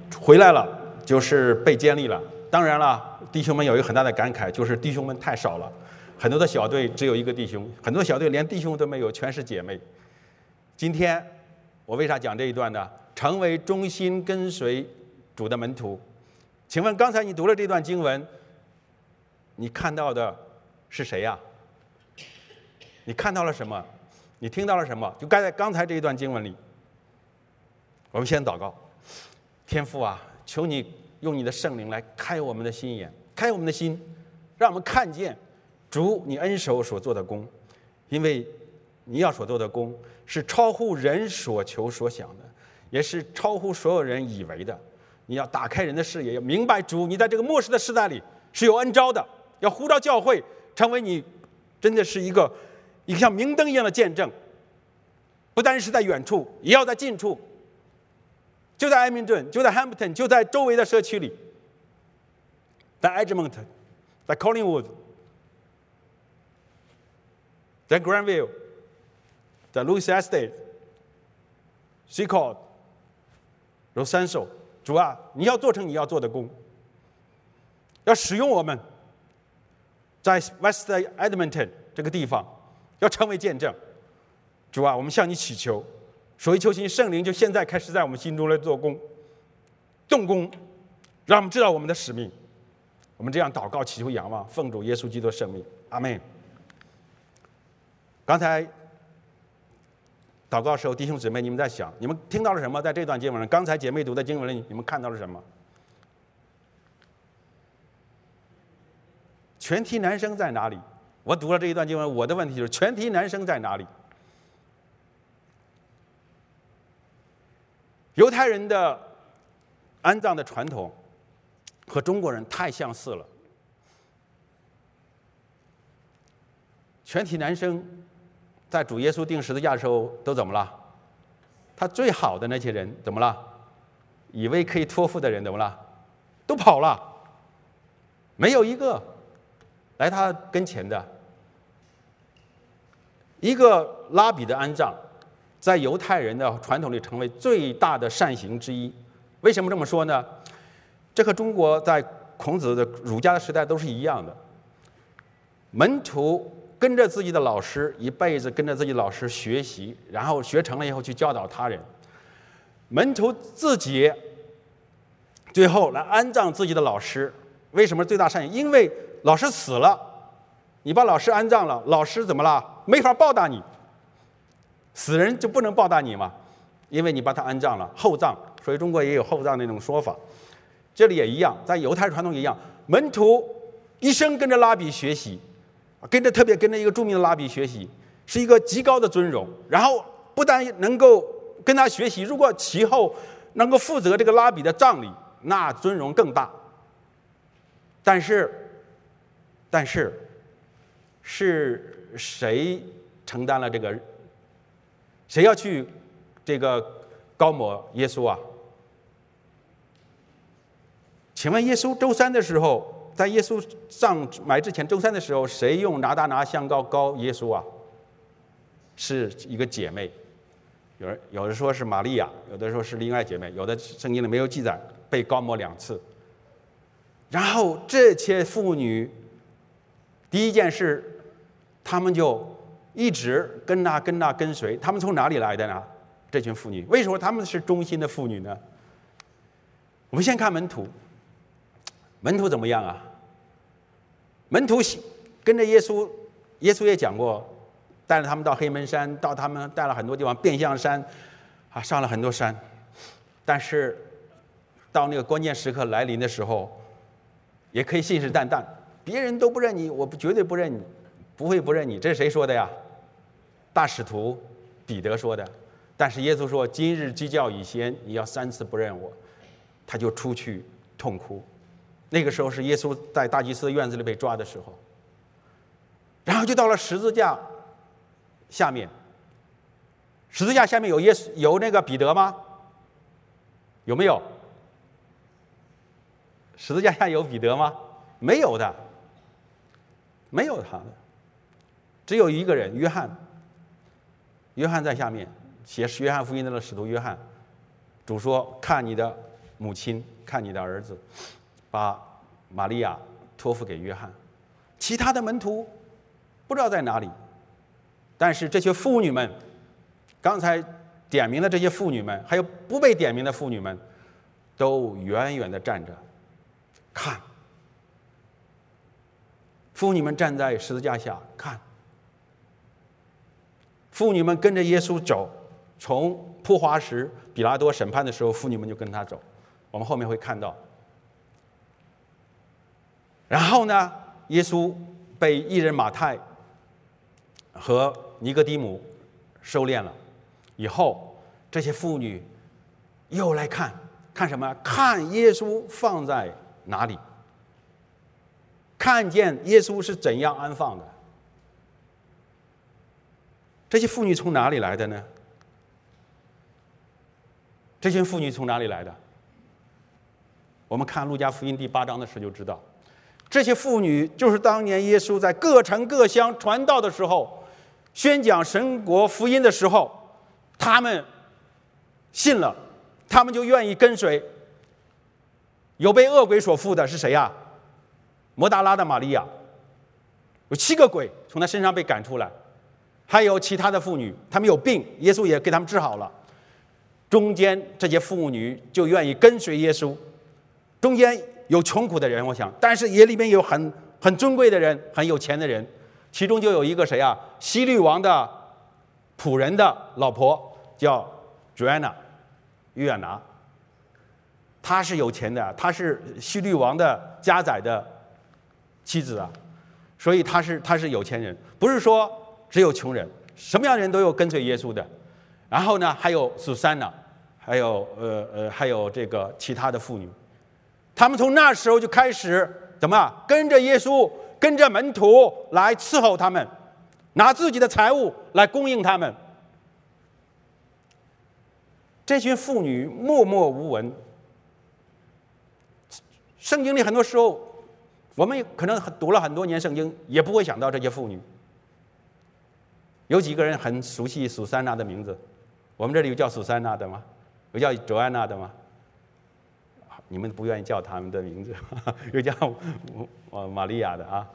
回来了，就是被监立了。当然了，弟兄们有一个很大的感慨，就是弟兄们太少了，很多的小队只有一个弟兄，很多小队连弟兄都没有，全是姐妹。今天我为啥讲这一段呢？成为忠心跟随主的门徒。请问刚才你读了这段经文，你看到的是谁呀？你看到了什么？你听到了什么？就在刚才这一段经文里。我们先祷告。天父啊，求你用你的圣灵来开我们的心眼，开我们的心，让我们看见主你恩手所做的工，因为你要所做的工是超乎人所求所想的，也是超乎所有人以为的。你要打开人的视野，要明白主你在这个末世的时代里是有恩召的，要呼召教会成为你真的是一个像明灯一样的见证，不单是在远处，也要在近处，就在艾明顿，就在 Hampton， 就在周围的社区里，在 Edgemont， 在 Collingwood， 在 Granville， 在 Louis Estate，Seacourt，Rosanso。主啊，你要做成你要做的工，要使用我们，在 West Edmonton 这个地方，要成为见证。主啊，我们向你祈求，所以求请圣灵就现在开始在我们心中来做工，动工，让我们知道我们的使命。我们这样祷告、祈求、仰望，奉主耶稣基督的圣名，阿们。刚才祷告的时候，弟兄姊妹，你们在想，你们听到了什么？在这段经文上，刚才姐妹读的经文里，你们看到了什么？全体男生在哪里？我读了这一段经文，我的问题就是全体男生在哪里？犹太人的安葬的传统和中国人太相似了。全体男生在主耶稣钉十字架的时候都怎么了？他最好的那些人怎么了？以为可以托付的人怎么了？都跑了，没有一个来他跟前的。一个拉比的安葬，在犹太人的传统里成为最大的善行之一。为什么这么说呢？这和中国在孔子的儒家的时代都是一样的。门徒跟着自己的老师一辈子，跟着自己的老师学习，然后学成了以后去教导他人。门徒自己最后来安葬自己的老师，为什么最大善行？因为老师死了，你把老师安葬了，老师怎么了？没法报答你，死人就不能报答你嘛，因为你把他安葬了，厚葬，所以中国也有厚葬那种说法。这里也一样，在犹太传统也一样，门徒一生跟着拉比学习，特别跟着一个著名的拉比学习，是一个极高的尊荣。然后不但能够跟他学习，如果其后能够负责这个拉比的葬礼，那尊荣更大。但是是谁承担了这个？谁要去这个高抹耶稣啊？请问耶稣周三的时候，在耶稣上埋之前，周三的时候，谁用拿香膏膏耶稣啊？是一个姐妹，有的说是玛利亚，有的说是另外姐妹，有的圣经里没有记载，被膏抹2次。然后这些妇女，第一件事，他们就一直跟随。他们从哪里来的呢？这群妇女为什么他们是忠心的妇女呢？我们先看门徒。门徒怎么样啊？门徒跟着耶稣，耶稣也讲过，带着他们到黑门山，他们带了很多地方，变相山，上了很多山。但是到那个关键时刻来临的时候，也可以信誓旦旦，别人都不认你，我绝对不认你，不会不认你。这是谁说的呀？大使徒彼得说的。但是耶稣说：“今日鸡叫以前，你要3次不认我。”他就出去痛哭。那个时候是耶稣在大祭司的院子里被抓的时候。然后就到了十字架下面。十字架下面有那个彼得吗？有没有？十字架下有彼得吗？没有的，没有他的，只有一个人，约翰。约翰在下面写约翰福音的使徒约翰。主说：“看你的母亲，看你的儿子，把玛利亚托付给约翰。其他的门徒不知道在哪里，但是这些妇女们，刚才点名的这些妇女们，还有不被点名的妇女们，都远远地站着看。妇女们站在十字架下看，妇女们跟着耶稣走，从铺花石比拉多审判的时候，妇女们就跟他走，我们后面会看到。然后呢，耶稣被义人马太和尼哥底母收敛了以后，这些妇女又来看什么？看耶稣放在哪里，看见耶稣是怎样安放的。这些妇女从哪里来的呢？这些妇女从哪里来的？我们看路加福音第8章的时候就知道，这些妇女就是当年耶稣在各城各乡传道的时候，宣讲神国福音的时候，他们信了，他们就愿意跟随。有被恶鬼所附的是谁呀？摩达拉的玛利亚，有7个鬼从她身上被赶出来，还有其他的妇女，她们有病，耶稣也给他们治好了。中间这些妇女就愿意跟随耶稣，中间有穷苦的人，我想，但是也里面有很尊贵的人，很有钱的人，其中就有一个谁啊？希律王的仆人的老婆叫 Joanna 约亚拿，她是有钱的，她是希律王的家宰的妻子啊，所以她是有钱人，不是说只有穷人，什么样的人都有跟随耶稣的。然后呢，还有苏珊娜，还有这个其他的妇女，他们从那时候就开始怎么跟着耶稣，跟着门徒来伺候他们，拿自己的财物来供应他们。这群妇女默默无闻，圣经里很多时候我们可能读了很多年圣经，也不会想到这些妇女。有几个人很熟悉苏珊娜的名字？我们这里有叫苏珊娜的吗？有叫卓安娜的吗？你们不愿意叫他们的名字，有叫玛利亚的啊，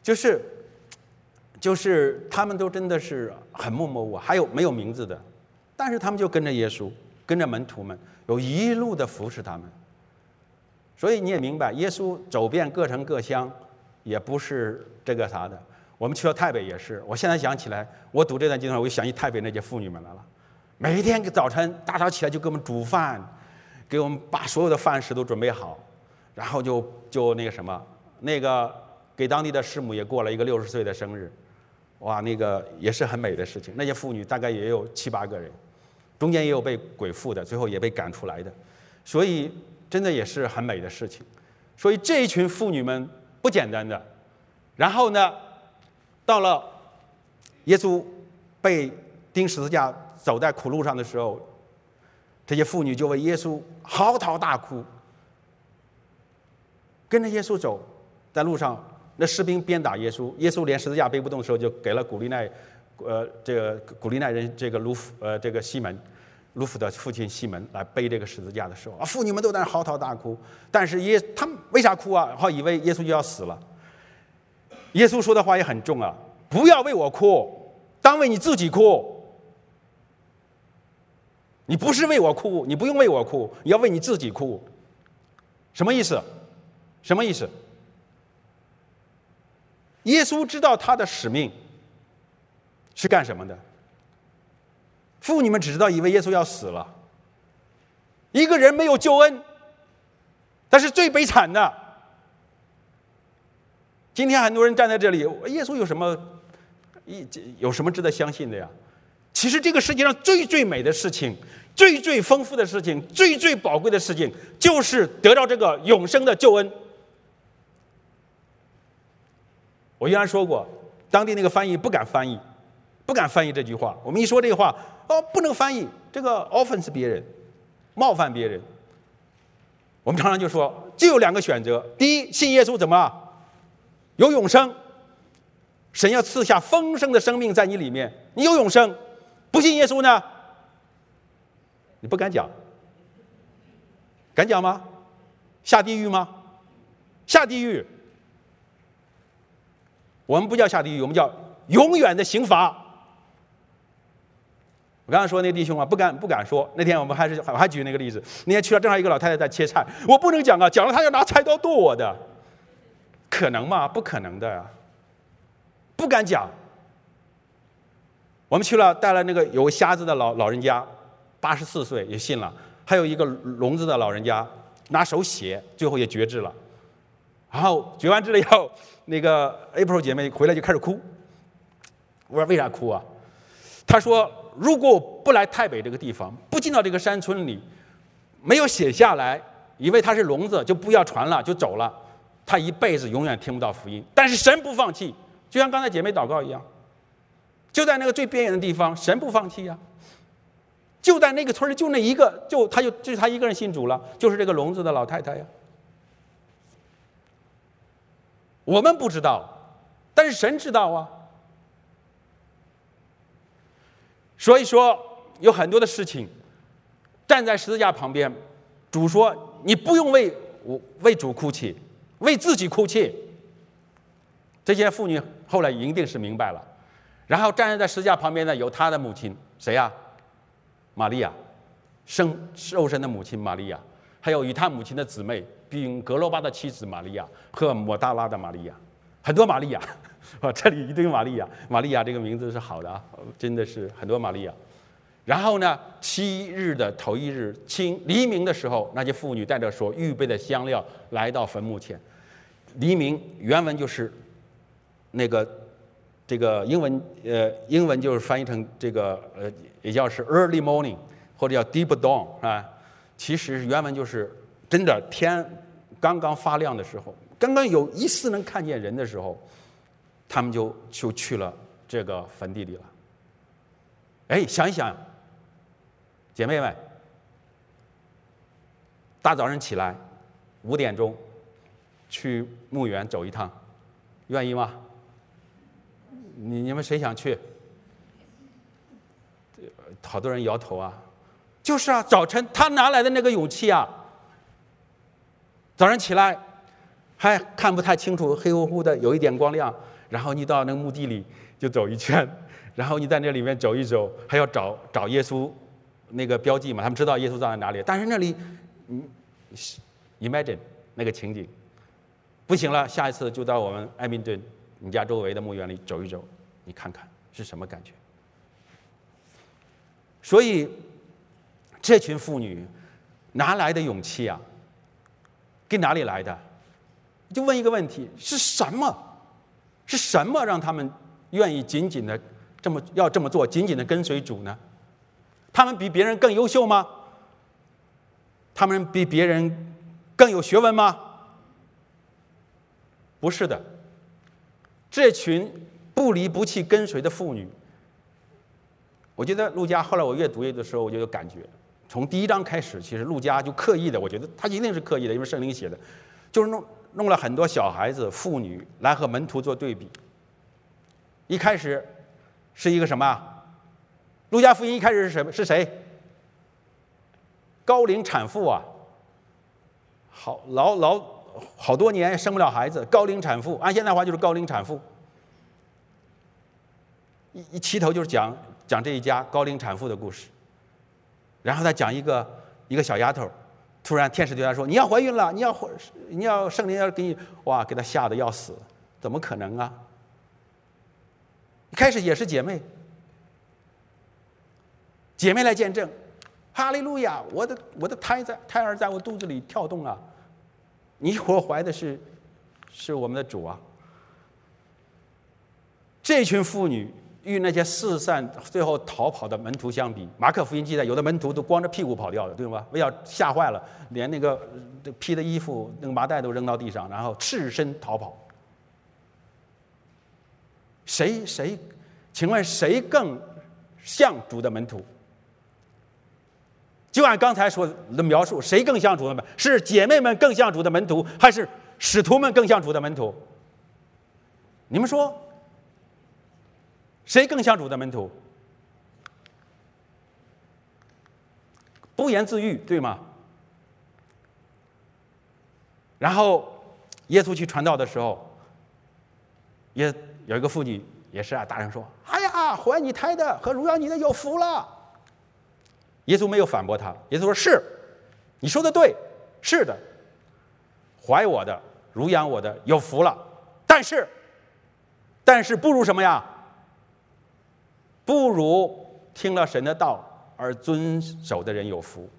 就是他们都真的是很默默无闻，还有没有名字的，但是他们就跟着耶稣，跟着门徒们，有一路的服侍他们。所以你也明白，耶稣走遍各城各乡，也不是这个啥的。我们去到台北也是，我现在想起来，我读这段经文，我就想起台北那些妇女们来了。每天早晨大早起来就给我们煮饭，给我们把所有的饭食都准备好，然后就那个什么，那个给当地的师母也过了一个60岁的生日，哇，那个也是很美的事情。那些妇女大概也有7、8个人，中间也有被鬼附的，最后也被赶出来的，所以真的也是很美的事情。所以这一群妇女们不简单的。然后呢，到了耶稣被钉十字架走在苦路上的时候，这些妇女就为耶稣嚎啕大哭，跟着耶稣走，在路上那士兵鞭打耶稣，耶稣连十字架背不动的时候，就给了古利奈人这个西门，卢甫的父亲西门来背这个十字架的时候啊，妇女们都在那嚎啕大哭。但是他们为啥哭啊？然后以为耶稣就要死了。耶稣说的话也很重啊，不要为我哭，当为你自己哭。你不是为我哭，你不用为我哭，你要为你自己哭。什么意思？什么意思？耶稣知道他的使命是干什么的。妇女们只知道以为耶稣要死了。一个人没有救恩，但是最悲惨的。今天很多人站在这里，耶稣有什么值得相信的呀？其实这个世界上最美的事情，最丰富的事情，最宝贵的事情，就是得到这个永生的救恩。我原来说过，当地那个翻译不敢翻译这句话。我们一说这个话，不能翻译，这个 offense 别人，冒犯别人。我们常常就说，就有2个选择：第一，信耶稣怎么了？有永生，神要赐下丰盛的生命在你里面，你有永生。不信耶稣呢，你不敢讲， 敢讲吗？下地狱吗？下地狱。我们不叫下地狱，我们叫永远的刑罚。我刚才说那弟兄啊，不敢说。那天我还举那个例子，那天去了，正好一个老太太在切菜，我不能讲啊，讲了她要拿菜刀剁我的，可能吗？不可能的呀，不敢讲。我们去了，带了那个有瞎子的老人家，84岁也信了，还有一个聋子的老人家拿手写，最后也决志了。然后决完志了以后，那个 April 姐妹回来就开始哭。我说为啥哭啊？她说如果不来台北这个地方，不进到这个山村里，没有写下来，以为他是聋子就不要传了，就走了，他一辈子永远听不到福音。但是神不放弃，就像刚才姐妹祷告一样，就在那个最边缘的地方，神不放弃呀。就在那个村里，就那一个，就他一个人信主了，就是这个聋子的老太太呀。我们不知道，但是神知道啊。所以说有很多的事情，站在十字架旁边，主说你不用为主哭泣，为自己哭泣。这些妇女后来一定是明白了。然后站在十字架旁边呢，有她的母亲谁呀？玛利亚，肉身的母亲玛利亚，还有与她母亲的姊妹，并格罗巴的妻子玛利亚和抹大拉的玛利亚，很多玛利亚。这里一堆玛利亚，玛利亚这个名字是好的啊，真的是很多玛利亚。然后呢，7日的头一日黎明的时候，那些妇女带着所预备的香料来到坟墓前。黎明原文就是这个英文就是翻译成这个也叫是 early morning 或者叫 deep dawn 啊，其实原文就是真的天刚刚发亮的时候，刚刚有一丝能看见人的时候，他们就去了这个坟地里了。哎，想一想，姐妹们，大早上起来5点钟去墓园走一趟，愿意吗？你们谁想去？好多人摇头啊。就是啊，早晨他哪来的那个勇气啊？早上起来还看不太清楚，黑乎乎的，有一点光亮，然后你到那个墓地里就走一圈，然后你在那里面走一走，还要找耶稣那个标记嘛，他们知道耶稣葬在哪里，但是那里imagine 那个情景，不行了，下一次就到我们艾明顿你家周围的墓园里走一走，你看看是什么感觉。所以这群妇女哪来的勇气啊？跟哪里来的？就问一个问题：是什么让他们愿意紧紧的这么做，紧紧的跟随主呢？他们比别人更优秀吗？他们比别人更有学问吗？不是的。这群不离不弃跟随的妇女，我觉得路加后来我阅读的时候，我就有感觉，从第1章开始，其实路加就刻意的，我觉得他一定是刻意的，因为圣灵写的，就是弄了很多小孩子、妇女来和门徒做对比。一开始是一个什么？路加福音一开始是谁？高龄产妇啊，好多年生不了孩子，高龄产妇，按现代话就是高龄产妇。一起头就是讲这一家高龄产妇的故事，然后再讲一个小丫头，突然天使对她说：“你要怀孕了，你要圣灵要给你，哇，给她吓得要死，怎么可能啊？”一开始也是姐妹来见证，哈利路亚，我的胎儿在我肚子里跳动啊！你我怀的是我们的主啊！这群妇女与那些四散最后逃跑的门徒相比，马可福音记载有的门徒都光着屁股跑掉的，对吧？要吓坏了，连那个披的衣服那个麻袋都扔到地上，然后赤身逃跑。请问谁更像主的门徒？就按刚才说的描述，谁更像主的门徒？是姐妹们更像主的门徒，还是使徒们更像主的门徒？你们说谁更像主的门徒？不言自喻，对吗？ 然后耶稣去传道的时候，也有一个妇女也是大声说：“哎呀，怀你胎的和乳养你的有福了。”耶稣没有反驳他，耶稣说：“是，你说的对，是的，怀我的、乳养我的有福了。但是不如什么呀？不如听了神的道而遵守的人有福。”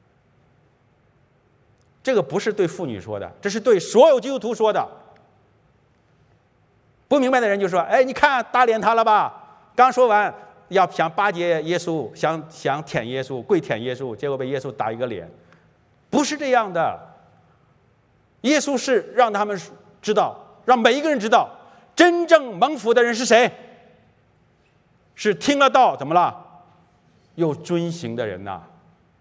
这个不是对妇女说的，这是对所有基督徒说的。不明白的人就说：“哎，你看打脸他了吧？刚说完要想巴结耶稣，想舔耶稣，跪舔耶稣，结果被耶稣打一个脸。”不是这样的。耶稣是让他们知道，让每一个人知道，真正蒙福的人是谁？是听了道怎么了？又遵行的人呐。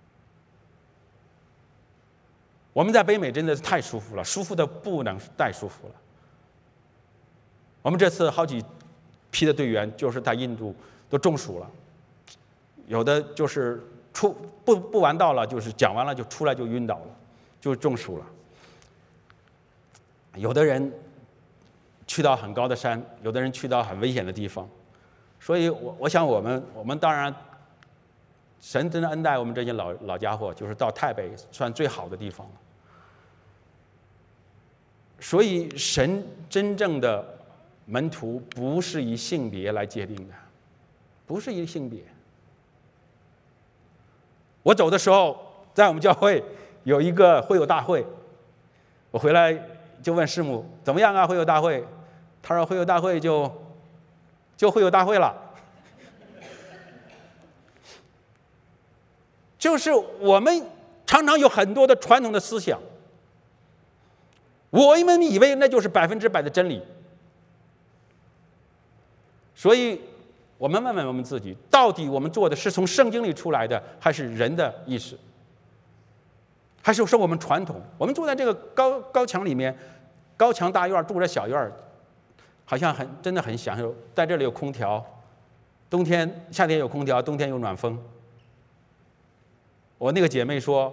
我们在北美真的是太舒服了，舒服的不能再舒服了。我们这次好几批的队员就是在印度都中暑了，有的就是不完道了，就是讲完了就出来就晕倒了，就中暑了。有的人去到很高的山，有的人去到很危险的地方，所以我想我们当然神真的恩待我们这些老家伙，就是到泰北算最好的地方了。所以神真正的门徒不是以性别来界定的，不是以性别。我走的时候，在我们教会有一个会友大会，我回来就问师母怎么样啊？会友大会，他说会友大会就会友大会了。就是我们常常有很多的传统的思想，我们以为那就是100%的真理。所以我们问问我们自己，到底我们做的是从圣经里出来的，还是人的意识，还是我们传统？我们住在这个高墙里面，高墙大院，住着小院，好像真的很享受。在这里有空调，夏天有空调，冬天有暖风。我那个姐妹说，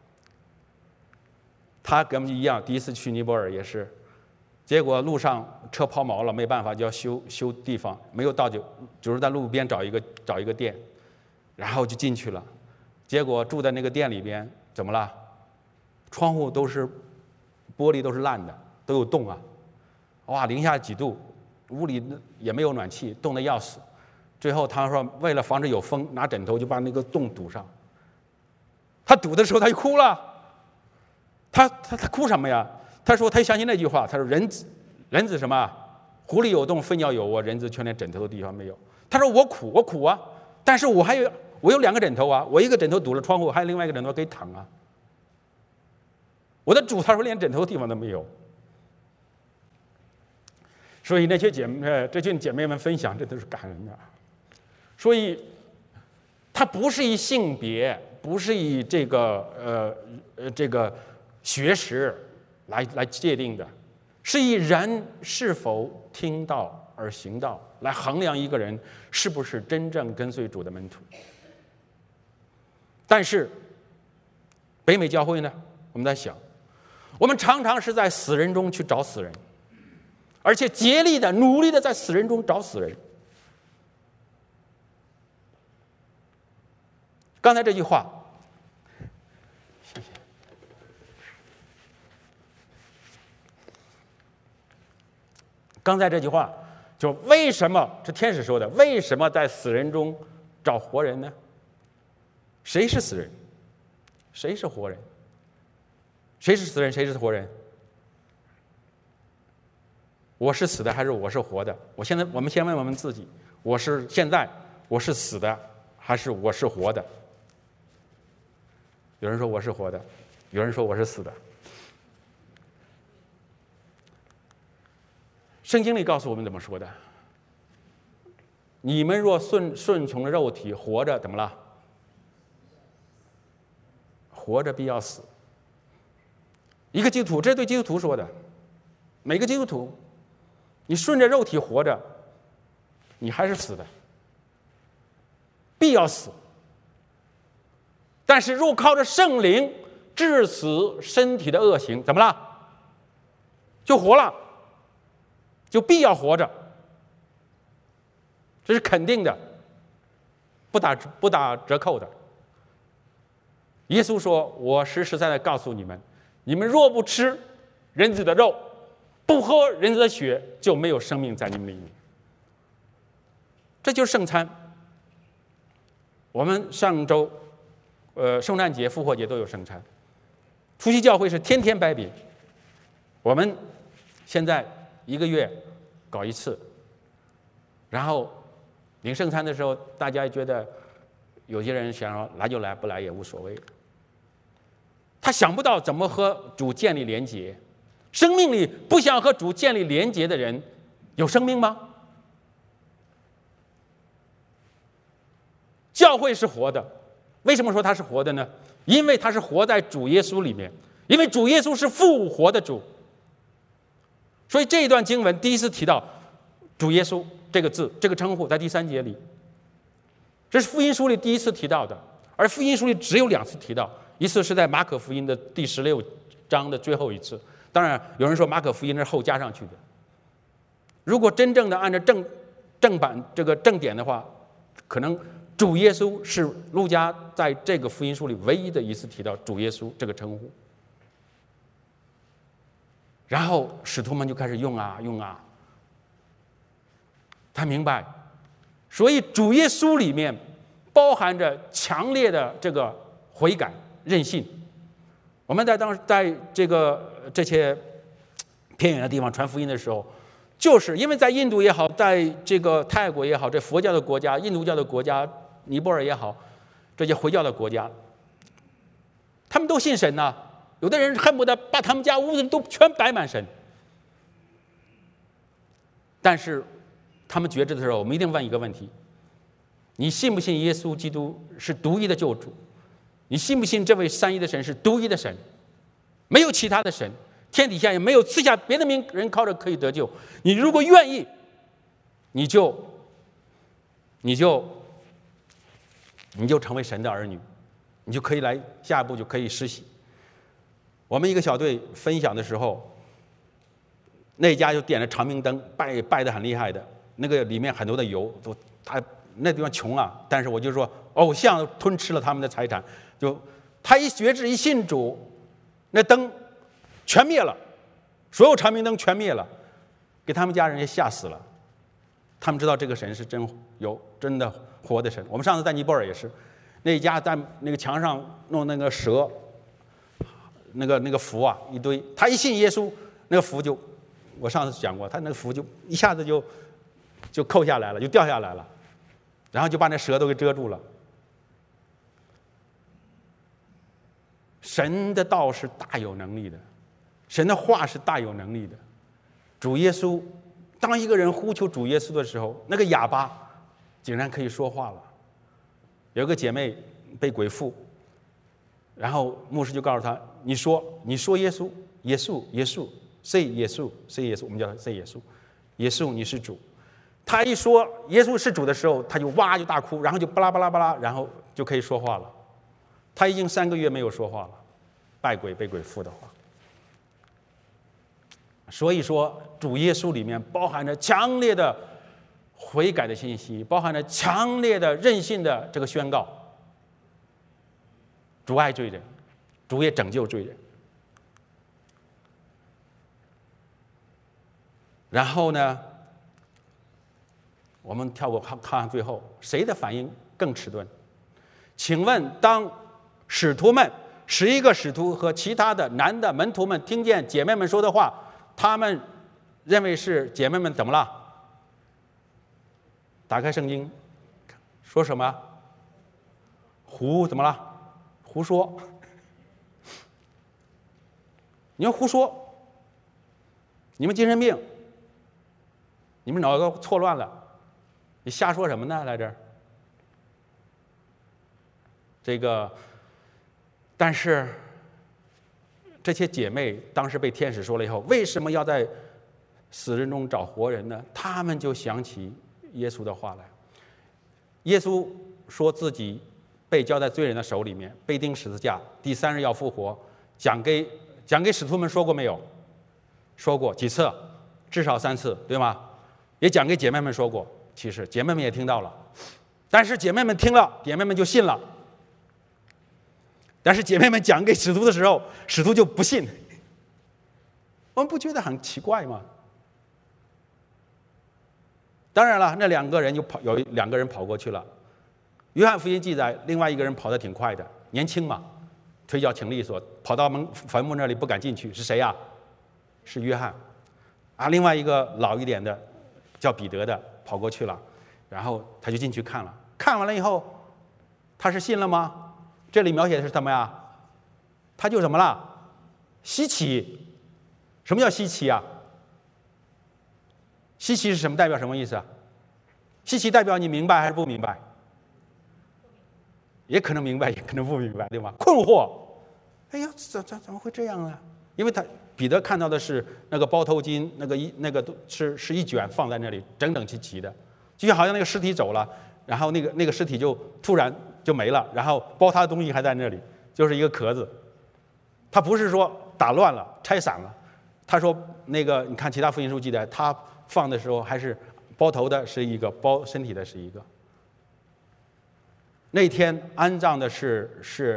她跟我们一样，第一次去尼泊尔也是，结果路上车抛锚了，没办法就要修地方，没有到就是在路边找一个店，然后就进去了。结果住在那个店里边，怎么了？窗户玻璃都是烂的，都有洞啊！哇，零下几度，屋里也没有暖气，冻得要死。最后他说，为了防止有风，拿枕头就把那个洞堵上。他堵的时候，他就哭了。他哭什么呀？他说他相信那句话，他说人子什么？狐狸有洞，飞鸟有窝，人子却连枕头的地方没有。他说我苦啊，但是我有2个枕头啊，我一个枕头堵了窗户，还有另外一个枕头可以躺啊。我的主他说连枕头的地方都没有。所以这些姐妹们分享，这都是感人的。所以它不是以性别，不是以这个学识来界定的，是以人是否听道而行道来衡量一个人是不是真正跟随主的门徒。但是北美教会呢，我们在想，我们常常是在死人中去找死人，而且竭力的努力的在死人中找死人。刚才这句话，谢谢。刚才这句话，就为什么这天使说的？为什么在死人中找活人呢？谁是死人？谁是活人？谁是死人？谁是活人？我是死的还是我是活的？我们先问我们自己：我是死的还是我是活的？有人说我是活的，有人说我是死的。圣经里告诉我们怎么说的？你们若顺从肉体活着，怎么了？活着必要死。一个基督徒，这是对基督徒说的。每个基督徒，你顺着肉体活着，你还是死的，必要死。但是若靠着圣灵治死身体的恶行，怎么了？ 就活了，就必要活着，这是肯定的，不打折扣的。耶稣说：“我实实在在告诉你们，你们若不吃人子的肉，不喝人子的血，就没有生命在你们里面。”这就是圣餐。我们上周，圣诞节、复活节都有圣餐。初期教会是天天掰饼，我们现在1个月搞一次。然后领圣餐的时候，大家觉得有些人想说来就来，不来也无所谓。他想不到怎么和主建立连结。生命里不想和主建立连结的人，有生命吗？教会是活的，为什么说它是活的呢？因为它是活在主耶稣里面，因为主耶稣是复活的主。所以这一段经文第一次提到主耶稣这个字，这个称呼在第3节里，这是福音书里第一次提到的。而福音书里只有2次提到，一次是在马可福音的第16章的最后一次。当然有人说马可福音是后加上去的。如果真正的按照正版这个正典的话，可能主耶稣是路加在这个福音书里唯一的一次提到主耶稣这个称呼。然后使徒们就开始用啊，他明白，所以主耶稣里面包含着强烈的这个悔改、韧性。我们在这些偏远的地方传福音的时候，就是因为在印度也好，在这个泰国也好，这佛教的国家、印度教的国家、尼泊尔也好，这些回教的国家，他们都信神呐。有的人恨不得把他们家屋子都全摆满神。但是他们觉知的时候，我们一定问一个问题：你信不信耶稣基督是独一的救主？你信不信这位三一的神是独一的神？没有其他的神，天底下也没有赐下别的名人靠着可以得救。你如果愿意，你就成为神的儿女，你就可以来下一步就可以施洗。我们一个小队分享的时候，那家就点了长明灯，拜得很厉害的，那个里面很多的油，他那地方穷啊，但是我就说偶像吞吃了他们的财产，就他一觉知一信主，那灯全灭了，所有长明灯全灭了，给他们家人也吓死了。他们知道这个神是真的活的神。我们上次在尼泊尔也是，那一家在那个墙上弄那个蛇，那个符啊一堆，他一信耶稣，那个符就，我上次讲过，他那个符就一下子就扣下来了，就掉下来了，然后就把那蛇都给遮住了。神的道是大有能力的，神的话是大有能力的。主耶稣，当一个人呼求主耶稣的时候，那个哑巴竟然可以说话了。有个姐妹被鬼附，然后牧师就告诉她：“你说耶稣，耶稣 ，say 耶稣 ，say 耶稣，我们叫他 say 耶稣，耶稣你是主。”他一说耶稣是主的时候，他就哇就大哭，然后就巴拉巴拉巴拉，然后就可以说话了。他已经3个月没有说话了，被鬼附的话。所以说，主耶稣里面包含着强烈的悔改的信息，包含着强烈的韧性的这个宣告。主爱罪人，主也拯救罪人。然后呢，我们跳过看最后，谁的反应更迟钝？请问，当使徒们11个使徒和其他的男的门徒们听见姐妹们说的话，他们认为是姐妹们怎么了？打开圣经，说什么？怎么了？胡说。你们胡说，你们精神病，你们脑子错乱了，你瞎说什么呢？来这儿，但是这些姐妹当时被天使说了以后，为什么要在死人中找活人呢？他们就想起耶稣的话来。耶稣说自己被交在罪人的手里面，被钉十字架，第3日要复活，讲给使徒们说过没有？ 说过几次，至少3次，对吗？也讲给姐妹们说过，其实姐妹们也听到了，但是姐妹们听了，姐妹们就信了。但是姐妹们讲给使徒的时候，使徒就不信。我们不觉得很奇怪吗？当然了，那有2个人跑过去了。约翰福音记载，另外一个人跑得挺快的，年轻嘛，腿脚挺利索，跑到坟墓那里不敢进去，是谁呀？是约翰。另外一个老一点的叫彼得的跑过去了，然后他就进去看了，看完了以后，他是信了吗？这里描写的是什么呀？他就怎么了？稀奇。什么叫稀奇啊？稀奇是什么？代表什么意思啊？稀奇代表你明白还是不明白？也可能明白，也可能不明白，对吗？困惑。哎呀，怎么会这样呢？因为彼得看到的是那个包头巾，那个都是一卷放在那里，整整齐齐的，就好像那个尸体走了，然后那个尸体就突然就没了，然后包他的东西还在那里，就是一个壳子。他不是说打乱了、拆散了。他说你看其他福音书记载，他放的时候还是包头的是一个，包身体的是一个。那天安葬的是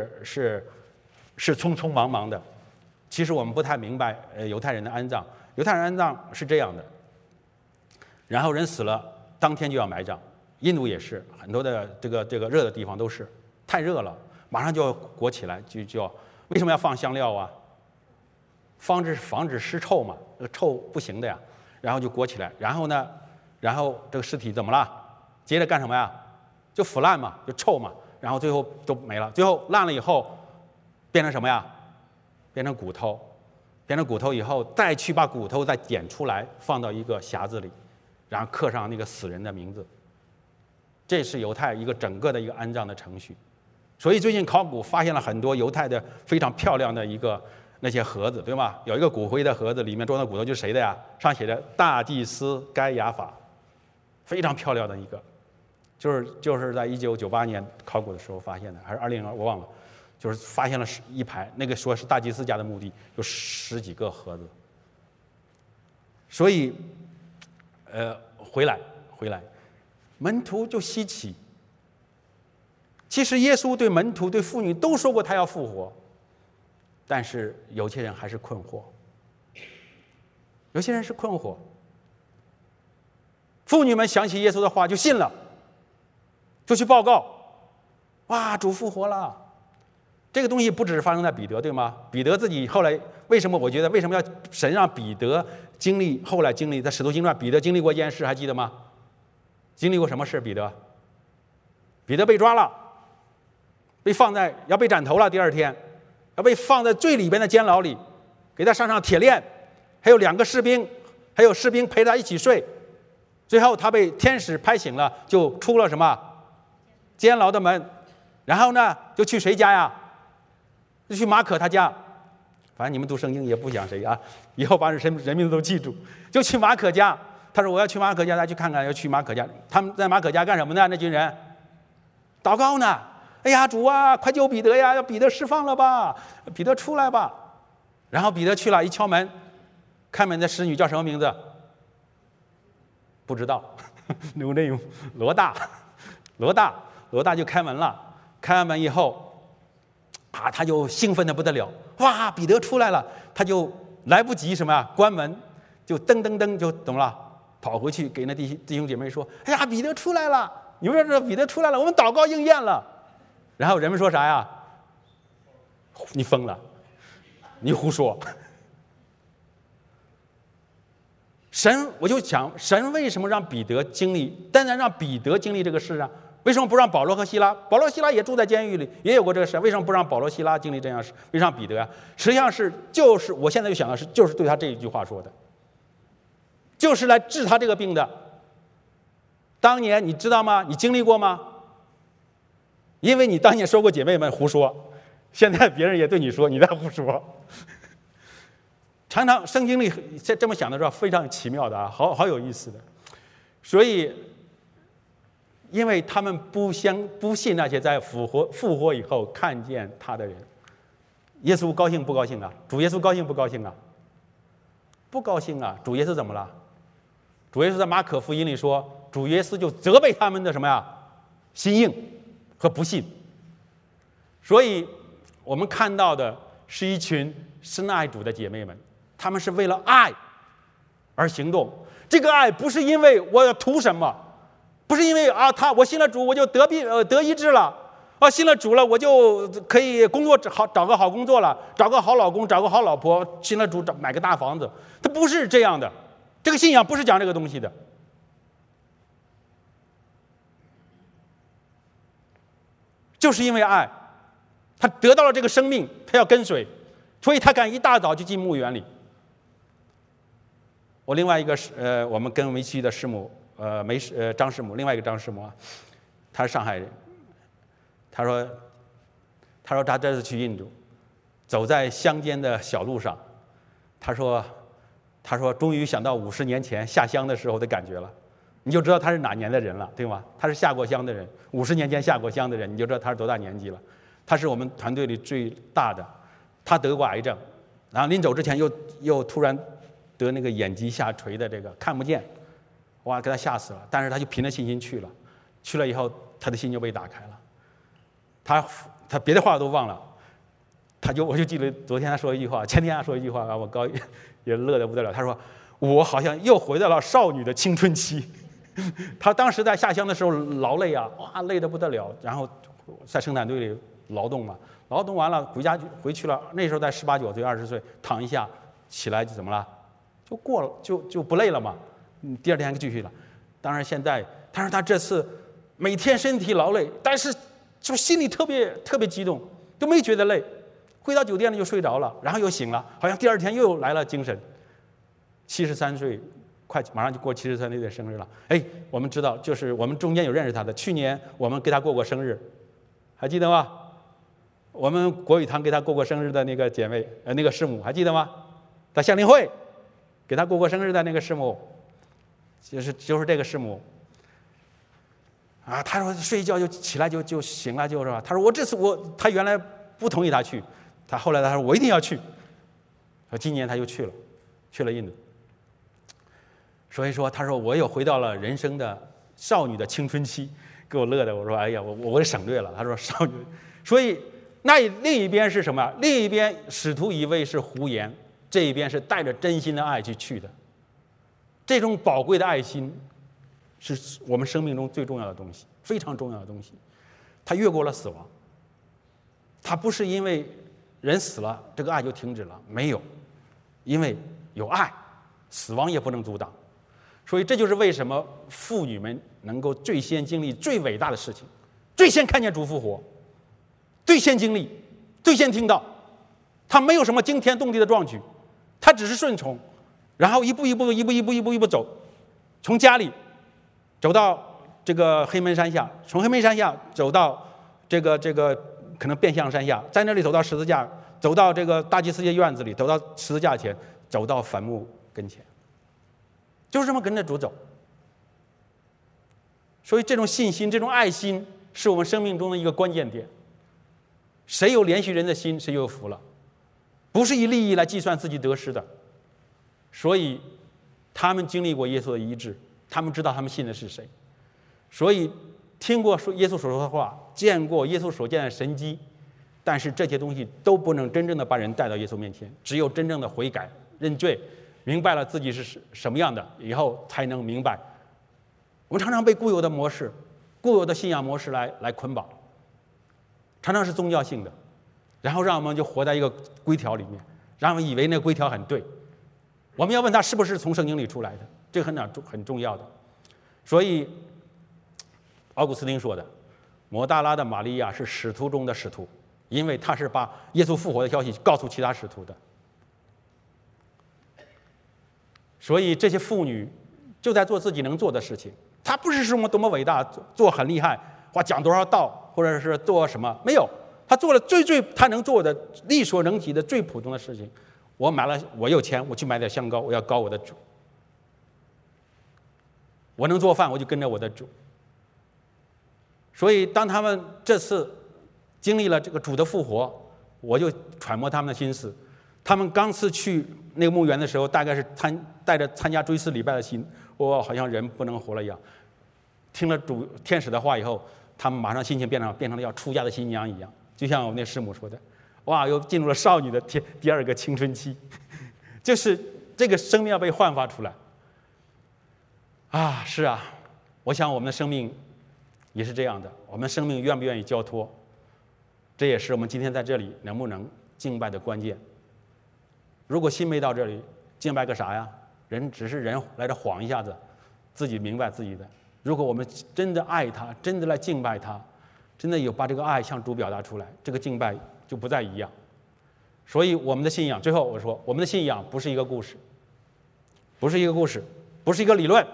匆匆忙忙的。其实我们不太明白犹太人的安葬。犹太人安葬是这样的，然后人死了当天就要埋葬。印度也是，很多的这个热的地方都是，太热了马上就要裹起来，就要为什么要放香料啊？防止尸臭嘛，这个臭不行的呀，然后就裹起来，然后这个尸体怎么了？接着干什么呀？就腐烂嘛，就臭嘛，然后最后都没了，最后烂了以后变成什么呀？变成骨头，变成骨头以后再去把骨头再捡出来，放到一个匣子里，然后刻上那个死人的名字。这是犹太整个的一个安葬的程序。所以最近考古发现了很多犹太的非常漂亮的那些盒子，对吧？有一个骨灰的盒子，里面装的骨头就是谁的呀？上写着大祭司该亚法，非常漂亮的一个，就是在1998年考古的时候发现的，还是2020我忘了，就是发现了一排，那个说是大祭司家的墓地，有10几个盒子。所以，回来，门徒就稀奇。其实耶稣对门徒、对妇女都说过他要复活。但是有些人还是困惑，有些人是困惑。妇女们想起耶稣的话就信了，就去报告，哇，主复活了。这个东西不只是发生在彼得，对吗？彼得自己后来为什么要神让彼得后来经历在使徒行传，彼得经历过一件事，还记得吗？经历过什么事？彼得被抓了，要被斩头了，第2天。要被放在最里边的监牢里，给他上铁链，还有2个士兵，还有士兵陪他一起睡。最后他被天使拍醒了，就出了什么监牢的门，然后呢就去谁家呀？就去马可他家。反正你们读圣经也不讲谁啊，以后把人名字都记住。就去马可家，他说我要去马可家，再去看看，要去马可家。他们在马可家干什么呢？那群人祷告呢。哎呀，主啊，快救彼得呀！要彼得释放了吧，彼得出来吧。然后彼得去了，一敲门，开门的使女叫什么名字？不知道。No name， 罗大就开门了。开完门以后，他就兴奋得不得了。哇，彼得出来了，他就来不及什么呀？关门，就噔噔噔就怎么了？跑回去给那弟兄姐妹说：“哎呀，彼得出来了！你们要知道彼得出来了，我们祷告应验了。”然后人们说啥呀？你疯了，你胡说。我就想，神为什么让彼得经历？当然让彼得经历这个事啊。为什么不让保罗和希拉？保罗、希拉也住在监狱里，也有过这个事。为什么不让保罗、希拉经历这样事？为什么让彼得啊？实际上就是我现在就想到就是对他这一句话说的，就是来治他这个病的。当年你知道吗？你经历过吗？因为你当年说过姐妹们胡说，现在别人也对你说你在胡说。常常圣经里这么想的时候非常奇妙的啊，好有意思的。所以因为他们不信那些在复活以后看见他的人。耶稣高兴不高兴啊？主耶稣高兴不高兴啊？ 不高兴啊！主耶稣怎么了？主耶稣在马可福音里说，主耶稣就责备他们的什么呀？心硬和不信。所以我们看到的是一群深爱主的姐妹们，她们是为了爱而行动。这个爱不是因为我要图什么，不是因为我信了主我就得医治了，信了主了我就可以工作找个好工作了，找个好老公，找个好老婆，信了主买个大房子。它不是这样的，这个信仰不是讲这个东西的。就是因为爱，他得到了这个生命，他要跟随，所以他敢一大早就进墓园里。我另外一个我们跟我们一起的师母张师母，另外一个张师母啊，她是上海人。她说她这次去印度，走在乡间的小路上，她说终于想到50年前下乡的时候的感觉了。你就知道他是哪年的人了，对吗？他是下过乡的人，50年前下过乡的人，你就知道他是多大年纪了。他是我们团队里最大的，他得过癌症，然后临走之前又突然得那个眼疾下垂的这个看不见，哇，给他吓死了。但是他就凭着信心去了以后，他的心就被打开了。他别的话都忘了，我就记得昨天他说一句话，前天他说一句话，我高也乐得不得了。他说我好像又回到了少女的青春期。他当时在下乡的时候劳累啊，哇，累得不得了。然后在生产队里劳动嘛，劳动完了回去了。那时候在18、19岁、20岁，躺一下起来就怎么了？就过了，就不累了嘛。第二天继续了。当然现在，但是他这次每天身体劳累，但是就心里特别特别激动，都没觉得累。回到酒店里就睡着了，然后又醒了，好像第二天又来了精神。73岁。马上就过73岁的生日了。我们知道，就是我们中间有认识他的，去年我们给他过生日，还记得吗？我们国语堂给他过生日的那个姐妹，那个师母，还记得吗？在向灵会给他过生日的那个师母，就是这个师母。他说睡一觉就起来就醒了，就是吧？他说这次他原来不同意他去，后来他说我一定要去。今年他又去了印度。所以说，他说我又回到了人生的少女的青春期，给我乐的。我说哎呀，我省略了。他说少女，所以那另一边是什么？另一边使徒以为是胡言，这一边是带着真心的爱去的。这种宝贵的爱心，是我们生命中最重要的东西，非常重要的东西。他越过了死亡，他不是因为人死了这个爱就停止了，没有，因为有爱，死亡也不能阻挡。所以这就是为什么妇女们能够最先经历最伟大的事情，最先看见主复活，最先经历，最先听到。她没有什么惊天动地的壮举，她只是顺从，然后一步一步走，从家里走到这个黑门山下，从黑门山下走到这个可能变相山下，在那里走到十字架，走到这个大祭司的院子里，走到十字架前，走到坟墓跟前。就是这么跟着主走。所以这种信心，这种爱心，是我们生命中的一个关键点。谁有怜恤人的心，谁就有福了，不是以利益来计算自己得失的。所以他们经历过耶稣的医治，他们知道他们信的是谁，所以听过耶稣所说的话，见过耶稣所见的神迹，但是这些东西都不能真正的把人带到耶稣面前。只有真正的悔改、认罪，明白了自己是什么样的以后，才能明白。我们常常被固有的模式、固有的信仰模式来捆绑，常常是宗教性的，然后让我们就活在一个规条里面，让我们以为那个规条很对。我们要问他是不是从圣经里出来的，这个很重要的。所以奥古斯丁说的，抹大拉的玛利亚是使徒中的使徒，因为他是把耶稣复活的消息告诉其他使徒的。所以这些妇女就在做自己能做的事情，她不是什么多么伟大，做很厉害，或讲多少道，或者是做什么，没有，她做了最她能做的力所能及的最普通的事情。我有钱，我去买点香膏，我要膏我的主。我能做饭，我就跟着我的主。所以当他们这次经历了这个主的复活，我就揣摩他们的心思， 他们刚次去那个墓园的时候，大概是带着参加追思礼拜的心，好像人不能活了一样。听了天使的话以后，他们马上心情变成了要出嫁的新娘一样，就像我们那师母说的，哇，又进入了少女的第二个青春期，就是这个生命要被焕发出来。啊，是啊，我想我们的生命也是这样的，我们生命愿不愿意交托，这也是我们今天在这里能不能敬拜的关键。如果心没到这里，敬拜个啥呀？只是人来这晃一下子，自己明白自己的。如果我们真的爱他，真的来敬拜他，真的有把这个爱向主表达出来，这个敬拜就不再一样。所以我们的信仰，最后我说，我们的信仰不是一个故事，不是一个故事，不是一个理论，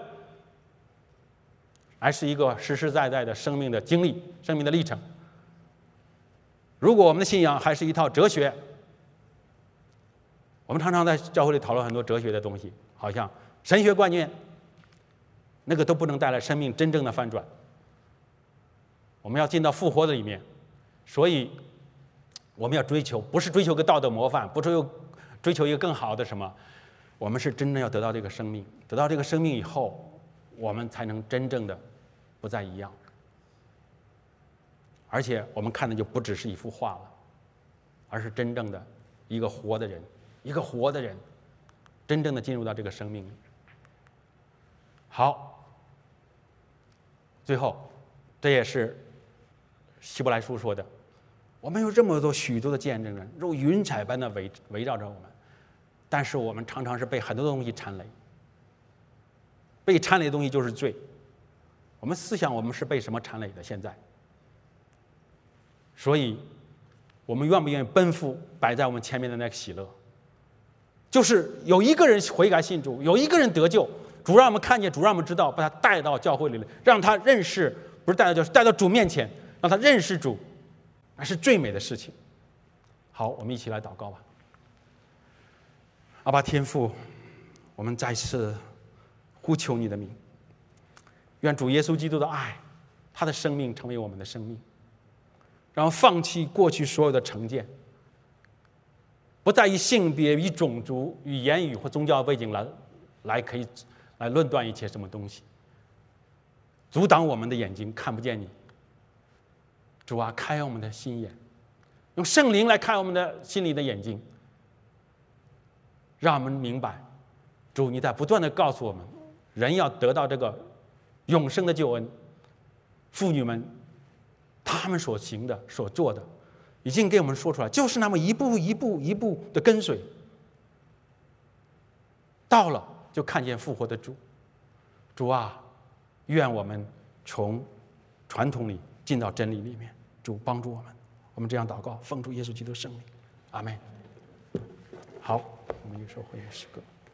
而是一个实实在在的生命的经历，生命的历程。如果我们的信仰还是一套哲学，我们常常在教会里讨论很多哲学的东西，好像神学观念，那个都不能带来生命真正的翻转。我们要进到复活的里面，所以我们要追求，不是追求个道德模范，不追求一个更好的什么，我们是真正要得到这个生命，得到这个生命以后，我们才能真正的不再一样。而且我们看的就不只是一幅画了，而是真正的一个活的人，一个活的人，真正的进入到这个生命里。好，最后，这也是希伯来书说的，我们有这么多许多的见证人，如云彩般的围绕着我们，但是我们常常是被很多东西缠累，被缠累的东西就是罪。我们思想我们是被什么缠累的？现在，所以我们愿不愿意奔赴摆在我们前面的那个喜乐？就是有一个人悔改信主，有一个人得救，主让我们看见，主让我们知道，把他带到教会里来，让他认识，不是带到教会，带到主面前，让他认识主，那是最美的事情。好，我们一起来祷告吧。阿爸天父，我们再次呼求你的名，愿主耶稣基督的爱，他的生命成为我们的生命，然后放弃过去所有的成见，不再以性别、以种族、以言语或宗教背景可以来论断一切什么东西，阻挡我们的眼睛看不见你。主啊，开我们的心眼，用圣灵来开我们的心里的眼睛，让我们明白，主你在不断的告诉我们，人要得到这个永生的救恩。妇女们他们所行的所做的已经给我们说出来，就是那么一步一步一步的跟随，到了就看见复活的主。主啊，愿我们从传统里进到真理里面，主帮助我们。我们这样祷告，奉主耶稣基督圣名，阿们。好，我们一首会乐诗歌。